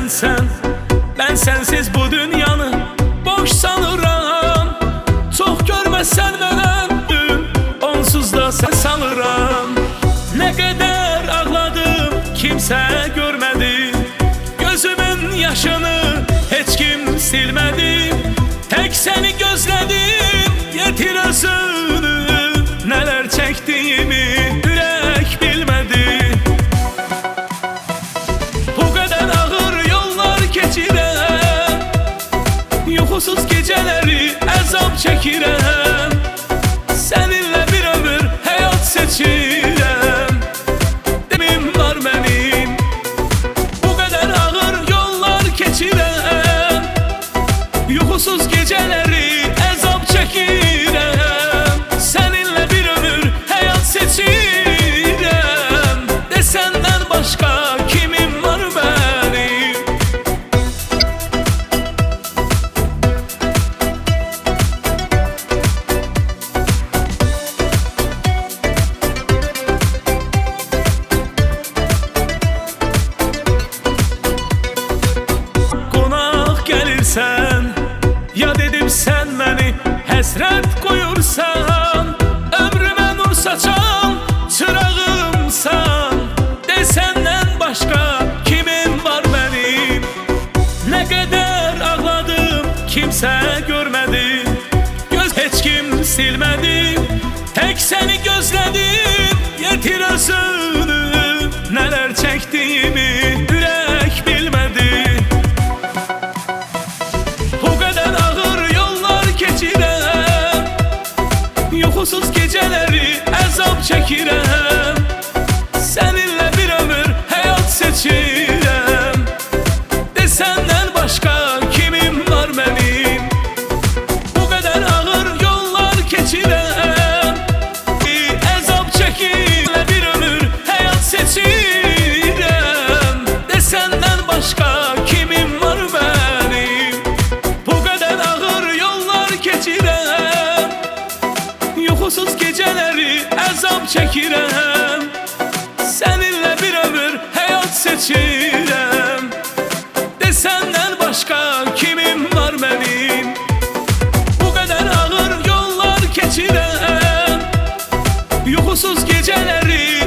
sen. Ben sensiz bu dünyanı boş sanıram. Çok görmezsen ben ömrüm, onsuz da sen sanıram. Ne kadar ağladım kimse görmedi, gözümün yaşını hiç kim silmedi. Tek seni gözledim, yetir özünü, neler çektiğimi yürek bilmedi. Bu kadar ağır yollar geçirem, uykusuz geceleri azap çekirem. Seninle bir ömür hayat seçirem, demim var benim. Bu kadar ağır yollar geçirem, uykusuz geceleri azap çekirem. Seninle bir ömür hayat seçirem, de senden başka kimim var benim? Konak gelirsen, ya dedim sen beni həsrət koyursan. Ömrüme nur saçan çırağımsan, de senden başka kimim var benim? Ne kadar ağladım kimse görmedi, göz hiç kim silmedi. Tek seni gözledim, yetir özünü, neler çektiğimi yürek bilmedi. Bu kadar ağır yollar geçirem, uykusuz geceleri azap çekirem. Seninle bir ömür hayat seçirem, de senden başka kimim var benim? Bu kadar ağır yollar geçirem, azap çekirem, bir ömür hayat seçirem, de senden başka kimim var benim? Bu kadar ağır yollar geçirem, uykusuz geceleri azap çekirem. Seninle bir ömür hayat seçirem, de senden başka kimim var benim? Bu kadar ağır yollar geçirem, uykusuz geceleri